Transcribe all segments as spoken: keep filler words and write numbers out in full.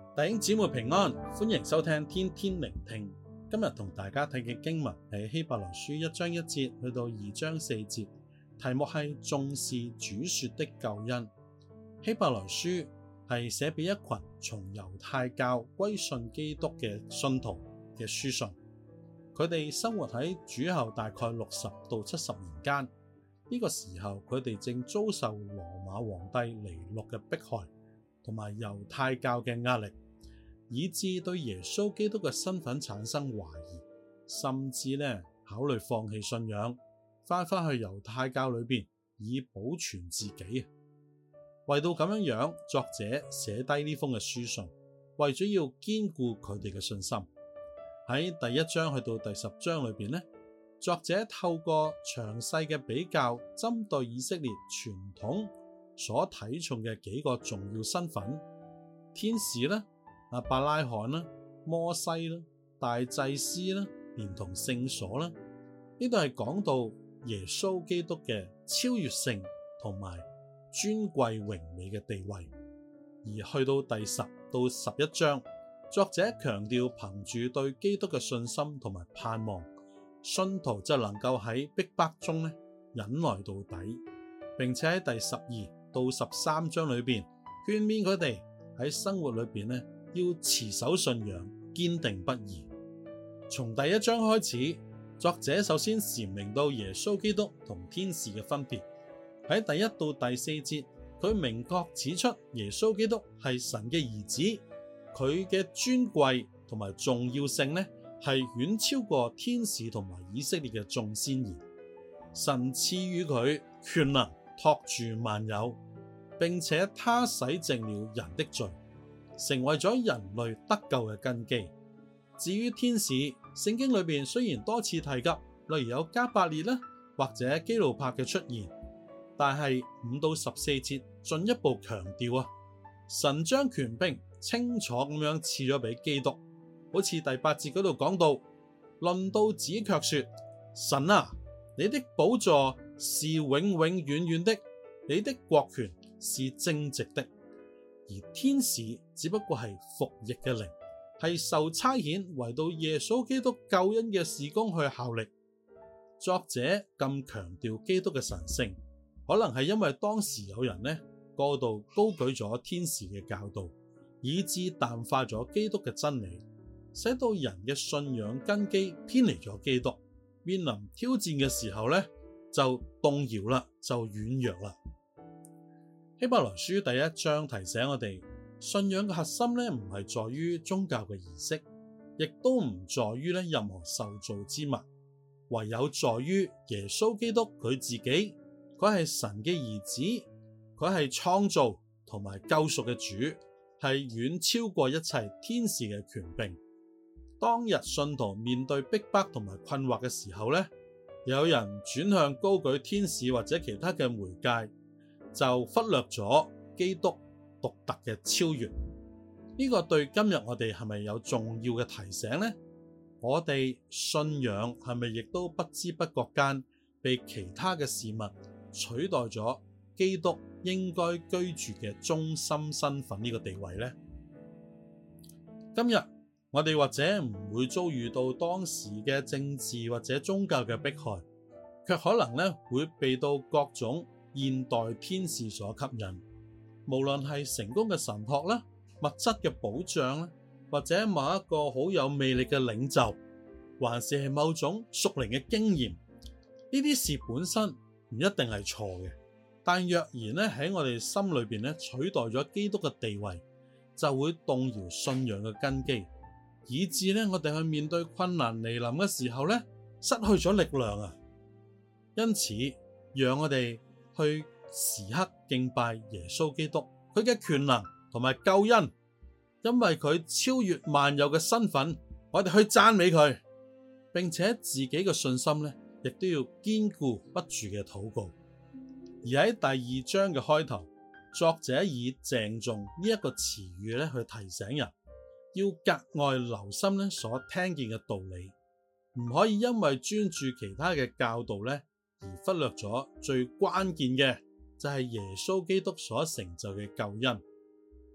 弟兄姊妹平安，歡迎收聽天天聆聽。今日同大家睇嘅經文係希伯來書一章一節去到二章四節，題目係重視主說的救恩。希伯來書係寫俾一群從猶太教歸信基督嘅信徒嘅書信，佢哋生活喺主後大概六十到七十年間，呢、這個時候佢哋正遭受羅馬皇帝尼祿嘅迫害，同埋猶太教嘅壓力，以致對耶穌基督嘅身份產生懷疑，甚至咧考慮放棄信仰，翻返去猶太教裏邊以保存自己。為到咁樣樣，作者寫低呢封嘅書信，為咗要堅固佢哋嘅信心。喺第一章去到第十章裏邊咧，作者透過詳細嘅比較，針對以色列傳統所睇重嘅幾個重要身份，天使啦、亞伯拉罕啦、摩西啦、大祭司啦，連同聖所啦，呢度係講到耶穌基督嘅超越性同埋尊貴榮美嘅地位。而去到第十到十一章，作者強調憑住對基督嘅信心同埋盼望，信徒就能夠喺逼迫中咧忍耐到底，並且喺第十二到十三章裏邊勸勉佢哋喺生活裏邊咧要持守信仰，堅定不移。從第一章開始，作者首先闡明到耶穌基督同天使嘅分別。喺第一到第四節，佢明確指出耶穌基督係神嘅兒子，佢嘅尊貴同埋重要性咧係遠超過天使同埋以色列嘅眾先賢。神賜予佢權能托住萬有，並且他洗淨了人的罪，成為咗人類得救嘅根基。至於天使，聖經裏邊雖然多次提及，例如有加百列啦，或者基路伯嘅出現，但係五到十四節進一步強調啊，神將權柄清楚咁樣賜咗俾基督。好似第八節嗰度講到，論到子卻說：神啊，你的寶座是永永遠遠的，你的國權是正直的。而天使只不過係服役嘅靈，係受差遣為到耶穌基督救恩嘅事工去效力。作者咁強調基督嘅神聖，可能係因為當時有人呢過度高舉咗天使嘅教導，以致淡化咗基督嘅真理，使到人嘅信仰根基偏離咗基督，面臨挑戰嘅時候呢就動搖啦，就軟弱啦。希伯來書第一章提醒我哋，信仰嘅核心咧唔係在於宗教嘅儀式，亦都唔在於咧任何受造之物，唯有在於耶穌基督佢自己，佢係神嘅兒子，佢係創造同埋救贖嘅主，係遠超過一切天使嘅權柄。當日信徒面對逼迫同埋困惑嘅時候咧，有人轉向高舉天使或者其他嘅媒介，就忽略咗基督獨特嘅超越。呢個對今日我哋係咪有重要嘅提醒呢？我哋信仰係咪亦都不知不覺間被其他嘅事物取代咗基督應該居住嘅中心身份呢個地位呢？今日我哋或者唔會遭遇到當時嘅政治或者宗教嘅迫害，卻可能咧會被到各種現代天使所吸引。無論係成功嘅神學啦、物質嘅保障啦，或者某一個好有魅力嘅領袖，還是係某種屬靈嘅經驗，呢啲事本身唔一定係錯嘅，但若然咧喺我哋心裏邊咧取代咗基督嘅地位，就會動搖信仰嘅根基，以致咧我哋去面對困難嚟臨嘅時候咧失去咗力量啊！因此，讓我哋去時刻敬拜耶穌基督，佢嘅權能同埋救恩，因為佢超越萬有嘅身份，我哋去讚美佢，並且自己嘅信心咧，亦都要堅固不住嘅禱告。而喺第二章嘅開頭，作者以鄭重呢一個詞語咧去提醒人，要格外留心咧所聽見嘅道理，唔可以因為專注其他嘅教導咧而忽略咗最關鍵嘅，就係耶穌基督所成就嘅救恩。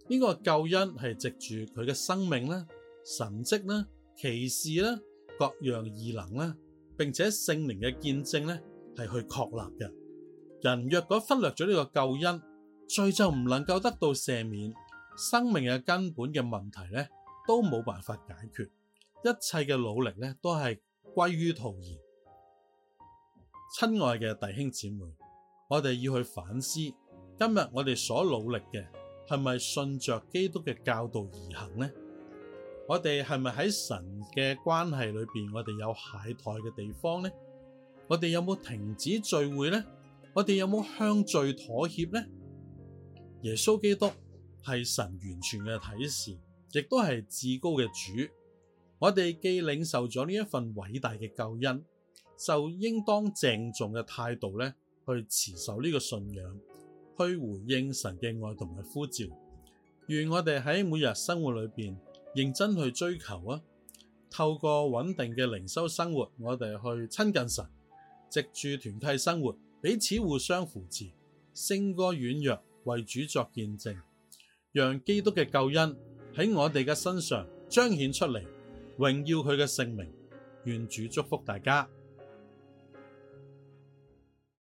呢個救恩係藉住佢嘅生命啦、神蹟啦、奇事啦、各樣異能啦，並且聖靈嘅見證咧，係去確立嘅。人若果忽略咗呢個救恩，罪就唔能夠得到赦免，生命嘅根本嘅問題咧，都冇辦法解決，一切嘅努力咧，都係歸於徒然。親愛嘅弟兄姊妹，我哋要去反思，今日我哋所努力嘅係咪順着基督嘅教導而行呢？我哋係咪喺神嘅關係裏邊，我哋有懈怠嘅地方呢？我哋有冇停止聚會呢？我哋有冇向罪妥協呢？耶穌基督係神完全嘅啟示，亦都係至高嘅主。我哋既領受咗呢一份偉大嘅救恩，就應當鄭重嘅態度咧，去持守呢個信仰，去回應神嘅愛同埋呼召。願我哋喺每日生活裏邊認真去追求啊！透過穩定嘅靈修生活，我哋去親近神，藉住團契生活，彼此互相扶持，勝過軟弱，為主作見證，讓基督嘅救恩喺我哋嘅身上彰顯出嚟，榮耀佢嘅聖名。願主祝福大家。